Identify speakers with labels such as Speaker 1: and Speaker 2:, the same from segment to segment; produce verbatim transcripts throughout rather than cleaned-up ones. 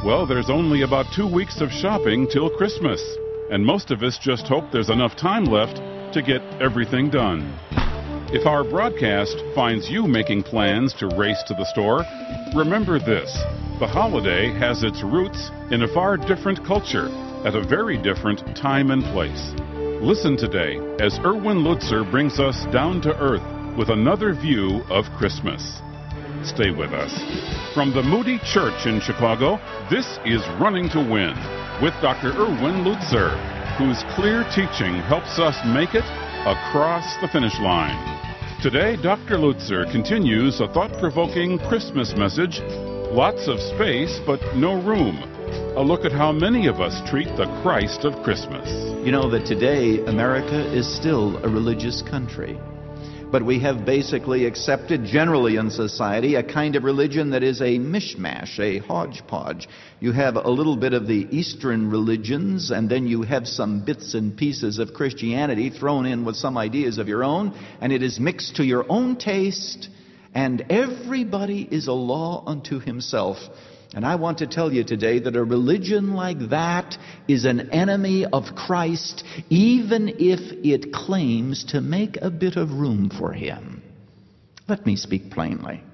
Speaker 1: Well, there's only about two weeks of shopping till Christmas, and most of us just hope there's enough time left to get everything done. If our broadcast finds you making plans to race to the store, remember this: the holiday has its roots in a far different culture at a very different time and place. Listen today as Erwin Lutzer brings us down to earth with another view of Christmas. Stay with us. From the Moody Church in Chicago, this is Running to Win with Doctor Erwin Lutzer, whose clear teaching helps us make it across the finish line. Today, Doctor Lutzer continues a thought-provoking Christmas message, Lots of Space but No Room. A look at how many of us treat the Christ of Christmas.
Speaker 2: You know that today America is still a religious country. But we have basically accepted generally in society a kind of religion that is a mishmash, a hodgepodge. You have a little bit of the Eastern religions, and then you have some bits and pieces of Christianity thrown in with some ideas of your own, and it is mixed to your own taste, and everybody is a law unto himself. And I want to tell you today that a religion like that is an enemy of Christ, even if it claims to make a bit of room for him. Let me speak plainly.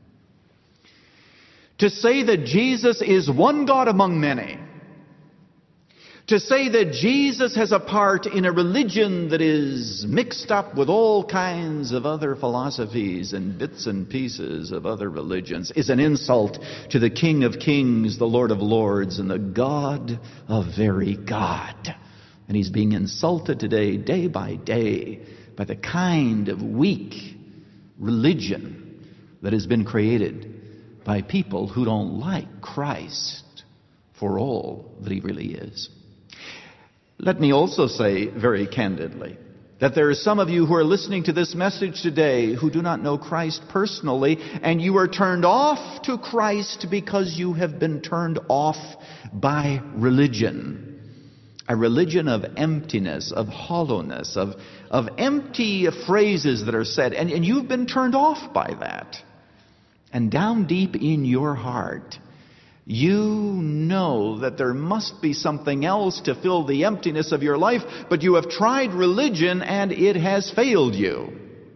Speaker 2: To say that Jesus is one God among many, to say that Jesus has a part in a religion that is mixed up with all kinds of other philosophies and bits and pieces of other religions is an insult to the King of Kings, the Lord of Lords, and the God of very God. And he's being insulted today, day by day, by the kind of weak religion that has been created by people who don't like Christ for all that he really is. Let me also say very candidly that there are some of you who are listening to this message today who do not know Christ personally, and you are turned off to Christ because you have been turned off by religion. A religion of emptiness, of hollowness, of, of empty phrases that are said, and, and you've been turned off by that. And down deep in your heart, you know that there must be something else to fill the emptiness of your life, but you have tried religion and it has failed you.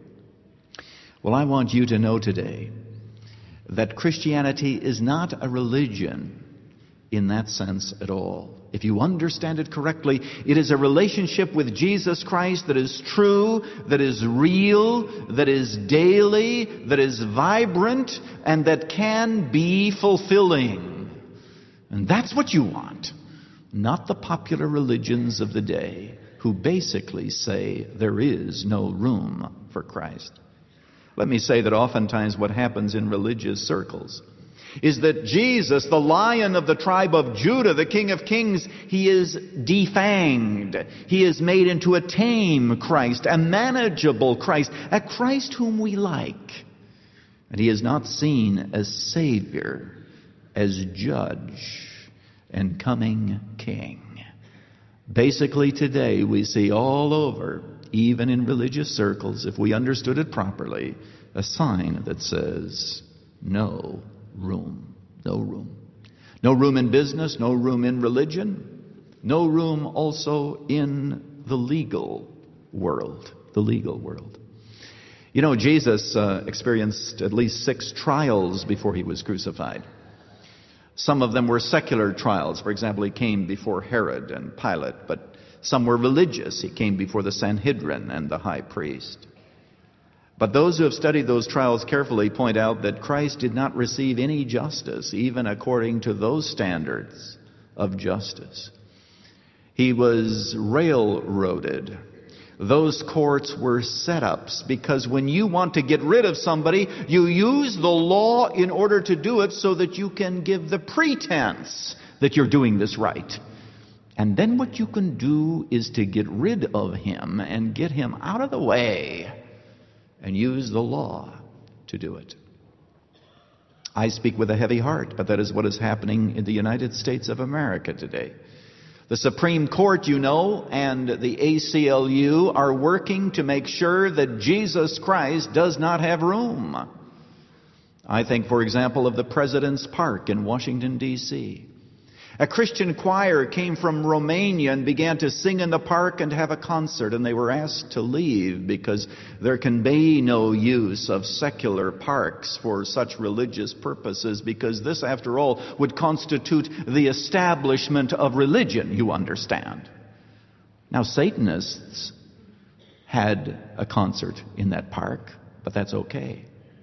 Speaker 2: Well, I want you to know today that Christianity is not a religion in that sense at all. If you understand it correctly, it is a relationship with Jesus Christ that is true, that is real, that is daily, that is vibrant, and that can be fulfilling. And that's what you want, not the popular religions of the day who basically say there is no room for Christ. Let me say that oftentimes what happens in religious circles is that Jesus, the Lion of the tribe of Judah, the King of Kings, he is defanged. He is made into a tame Christ, a manageable Christ, a Christ whom we like. And he is not seen as Savior, as Judge and coming King. Basically today we see all over, even in religious circles, if we understood it properly, a sign that says, no room. No room. No room in business, no room in religion, no room also in the legal world. The legal world. You know, Jesus uh, experienced at least six trials before he was crucified. Some of them were secular trials. For example, he came before Herod and Pilate, but some were religious. He came before the Sanhedrin and the high priest. But those who have studied those trials carefully point out that Christ did not receive any justice, even according to those standards of justice. He was railroaded. Those courts were setups because when you want to get rid of somebody, you use the law in order to do it so that you can give the pretense that you're doing this right. And then what you can do is to get rid of him and get him out of the way and use the law to do it. I speak with a heavy heart, but that is what is happening in the United States of America today. The Supreme Court, you know, and the A C L U are working to make sure that Jesus Christ does not have room. I think, for example, of the President's Park in Washington, D C A Christian choir came from Romania and began to sing in the park and have a concert, and they were asked to leave because there can be no use of secular parks for such religious purposes, because this, after all, would constitute the establishment of religion, you understand. Now, Satanists had a concert in that park, but that's okay.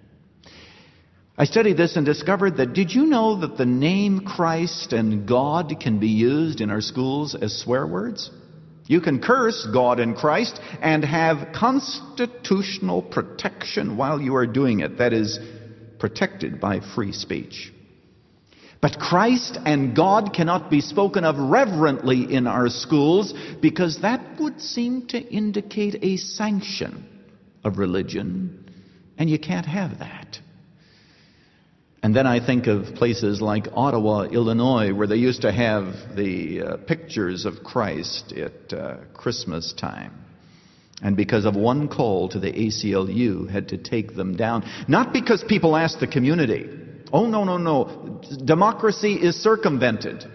Speaker 2: I studied this and discovered that, did you know that the name Christ and God can be used in our schools as swear words? You can curse God and Christ and have constitutional protection while you are doing it. That is, protected by free speech. But Christ and God cannot be spoken of reverently in our schools, because that would seem to indicate a sanction of religion, and you can't have that. And then I think of places like Ottawa, Illinois, where they used to have the uh, pictures of Christ at uh, Christmas time. And because of one call to the A C L U, had to take them down. Not because people asked the community. Oh, no, no, no. Democracy is circumvented.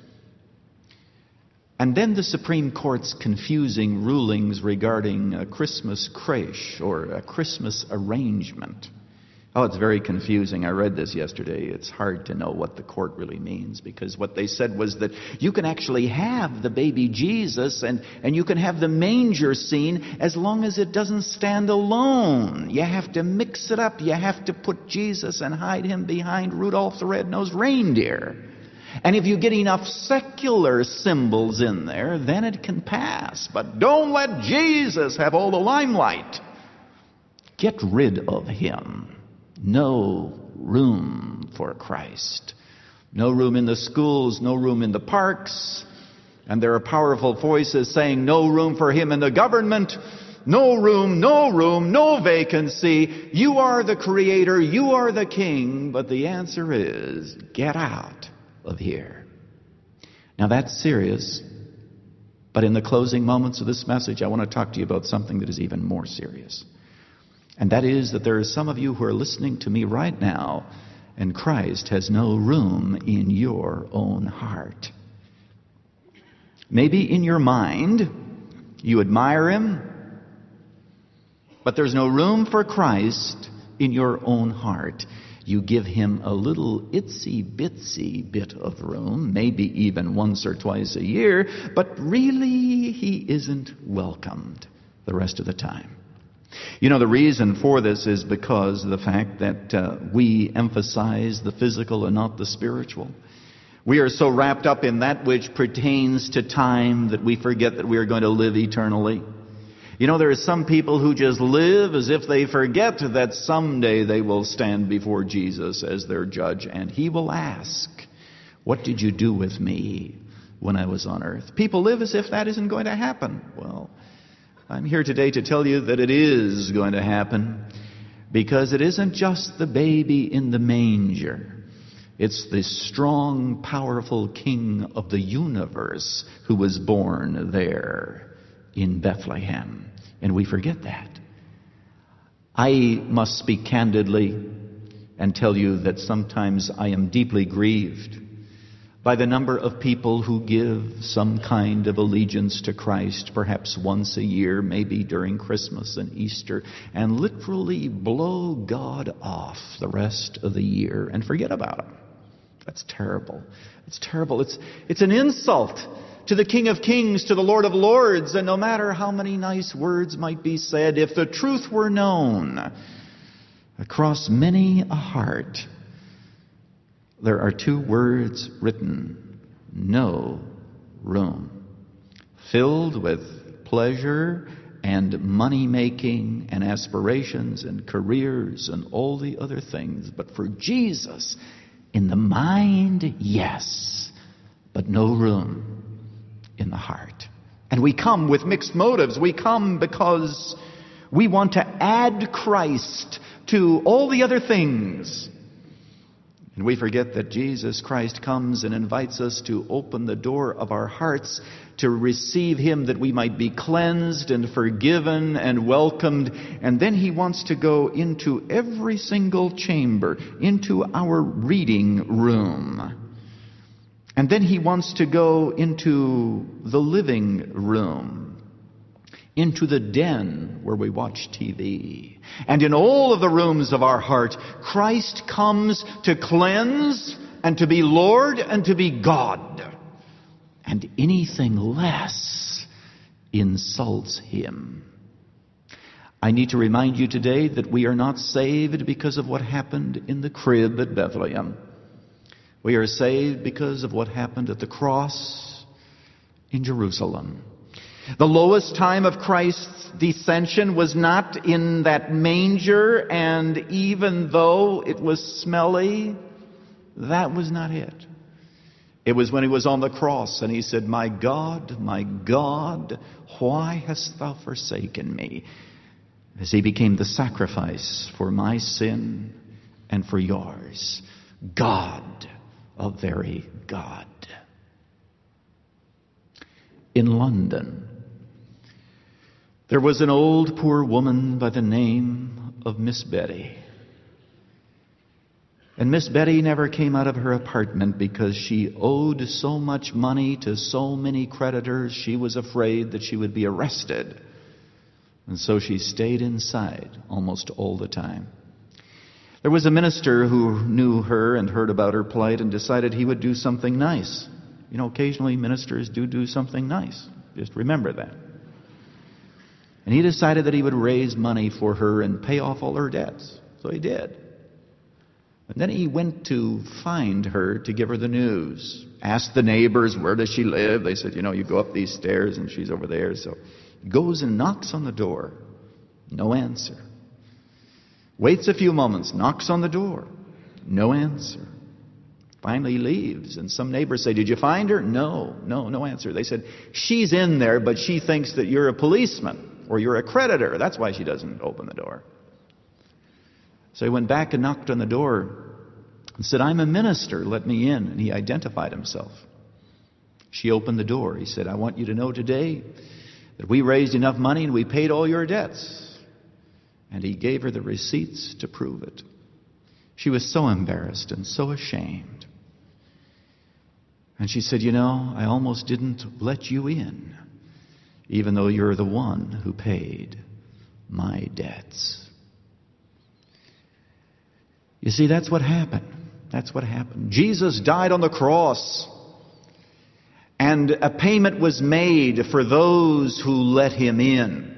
Speaker 2: And then the Supreme Court's confusing rulings regarding a Christmas creche or a Christmas arrangement. Oh, it's very confusing. I read this yesterday. It's hard to know what the court really means, because what they said was that you can actually have the baby Jesus and, and you can have the manger scene as long as it doesn't stand alone. You have to mix it up. You have to put Jesus and hide him behind Rudolph the Red-Nosed Reindeer. And if you get enough secular symbols in there, then it can pass. But don't let Jesus have all the limelight. Get rid of him. No room for Christ. No room in the schools, no room in the parks. And there are powerful voices saying no room for him in the government. No room, no room, no vacancy. You are the creator, you are the king. But the answer is, get out of here. Now that's serious. But in the closing moments of this message, I want to talk to you about something that is even more serious. And that is that there are some of you who are listening to me right now, and Christ has no room in your own heart. Maybe in your mind, you admire him, but there's no room for Christ in your own heart. You give him a little itsy-bitsy bit of room, maybe even once or twice a year, but really he isn't welcomed the rest of the time. You know, the reason for this is because of the fact that uh, we emphasize the physical and not the spiritual. We are so wrapped up in that which pertains to time that we forget that we are going to live eternally. You know, there are some people who just live as if they forget that someday they will stand before Jesus as their judge, and he will ask, "What did you do with me when I was on earth?" People live as if that isn't going to happen. Well, I'm here today to tell you that it is going to happen, because it isn't just the baby in the manger. It's the strong, powerful King of the universe who was born there in Bethlehem. And we forget that. I must speak candidly and tell you that sometimes I am deeply grieved by the number of people who give some kind of allegiance to Christ, perhaps once a year, maybe during Christmas and Easter, and literally blow God off the rest of the year and forget about him. That's terrible. It's terrible. It's, it's an insult to the King of Kings, to the Lord of Lords, and no matter how many nice words might be said, if the truth were known across many a heart, there are two words written: no room. Filled with pleasure and money-making and aspirations and careers and all the other things. But for Jesus, in the mind, yes, but no room in the heart. And we come with mixed motives. We come because we want to add Christ to all the other things. And we forget that Jesus Christ comes and invites us to open the door of our hearts to receive him, that we might be cleansed and forgiven and welcomed. And then he wants to go into every single chamber, into our reading room. And then he wants to go into the living room, into the den where we watch T V. And in all of the rooms of our heart, Christ comes to cleanse and to be Lord and to be God. And anything less insults him. I need to remind you today that we are not saved because of what happened in the crib at Bethlehem. We are saved because of what happened at the cross in Jerusalem. The lowest time of Christ's descension was not in that manger, and even though it was smelly, that was not it. It was when he was on the cross and he said, "My God, my God, why hast thou forsaken me?" As he became the sacrifice for my sin and for yours. God, a very God. In London, there was an old poor woman by the name of Miss Betty. And Miss Betty never came out of her apartment because she owed so much money to so many creditors, she was afraid that she would be arrested. And so she stayed inside almost all the time. There was a minister who knew her and heard about her plight and decided he would do something nice. You know, occasionally ministers do do something nice. Just remember that. And he decided that he would raise money for her and pay off all her debts. So he did. And then he went to find her to give her the news. Asked the neighbors, where does she live? They said, you know, you go up these stairs and she's over there. So he goes and knocks on the door. No answer. Waits a few moments, knocks on the door. No answer. Finally he leaves, and some neighbors say, did you find her? No, no, no answer. They said, she's in there, but she thinks that you're a policeman or you're a creditor. That's why she doesn't open the door. So he went back and knocked on the door and said, I'm a minister, let me in. And he identified himself. She opened the door. He said, I want you to know today that we raised enough money and we paid all your debts. And he gave her the receipts to prove it. She was so embarrassed and so ashamed. And she said, you know, I almost didn't let you in, even though you're the one who paid my debts. You see, that's what happened. That's what happened. Jesus died on the cross, and a payment was made for those who let him in.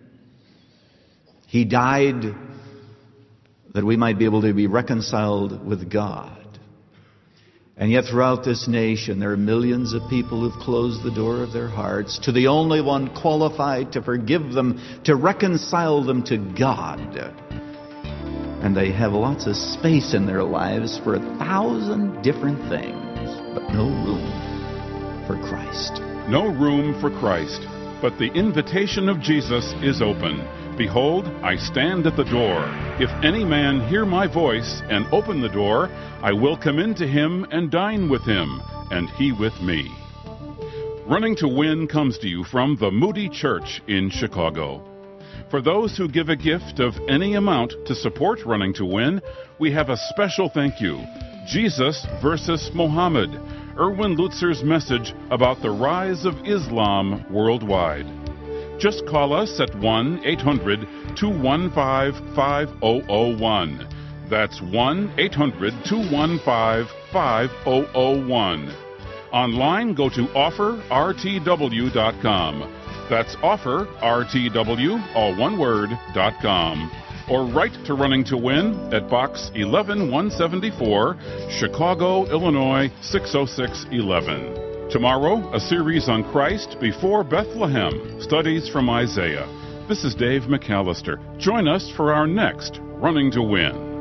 Speaker 2: He died that we might be able to be reconciled with God. And yet throughout this nation, there are millions of people who've closed the door of their hearts to the only one qualified to forgive them, to reconcile them to God. And they have lots of space in their lives for a thousand different things, but no room for Christ.
Speaker 1: No room for Christ, but the invitation of Jesus is open. Behold, I stand at the door. If any man hear my voice and open the door, I will come into him and dine with him, and he with me. Running to Win comes to you from the Moody Church in Chicago. For those who give a gift of any amount to support Running to Win, we have a special thank you. Jesus versus Mohammed, Erwin Lutzer's message about the rise of Islam worldwide. Just call us at one eight hundred two one five five zero zero one. That's one eight hundred two one five five zero zero one. Online, go to offer r t w dot com. That's offer r t w, all one word, dot com. Or write to Running to Win at Box eleven one seventy-four, Chicago, Illinois six oh six one one. Tomorrow, a series on Christ before Bethlehem, studies from Isaiah. This is Dave McAllister. Join us for our next Running to Win.